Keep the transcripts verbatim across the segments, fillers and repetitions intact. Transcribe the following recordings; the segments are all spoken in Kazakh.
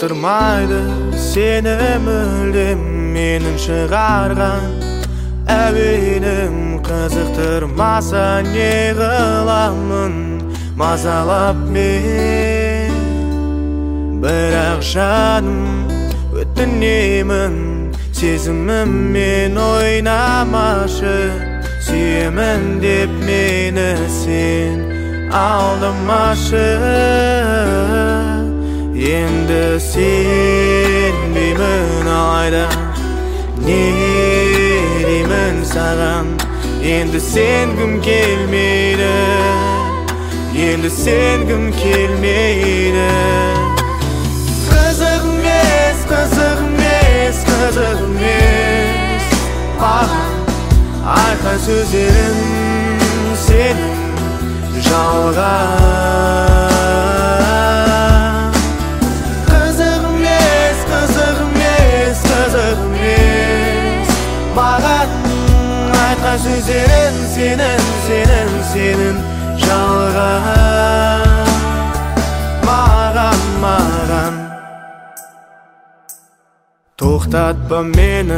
Қызықтырмайды сені мүлдем менің шығарған әуенім. Қызықтырмаса не қыламын мазалап мен. Бірақ жаным өтінемін сезіміммен ойнамашы. Сүйемін деп мені сен алдамашы. Енді сенбеймін алайда не деймін саған. Енді сенгім келмейді, енді сенгім келмейді. Қызық емес, қызық емес, қызық емес маған айтқан сөздерің сенің жалған. Қызық емес, қызық емес, қызық емес маған айтқан сөздерің сенің, сенің, сенің жалған. Маған, маған тоқтатпа мені,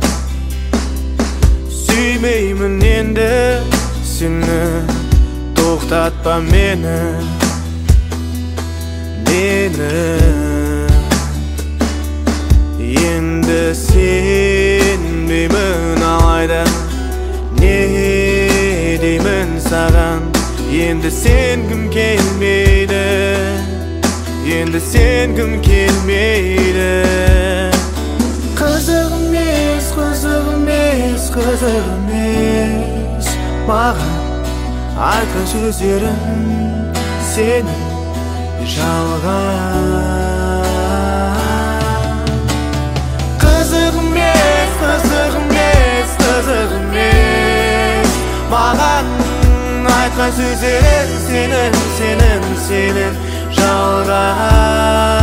сүймеймін енді сені. Тоқтатпа мені, мені. Енді сенбеймін алайда не деймін саған. Енді сенгім келмейді, енді сенгім келмейді. Қызық емес, қызық емес, қызық емес маған айтқан сөздерің сенің жалған. Қызық емес, қызық емес, қызық емес маған айтқан сөздерің сенің, сенің, сенің жалған.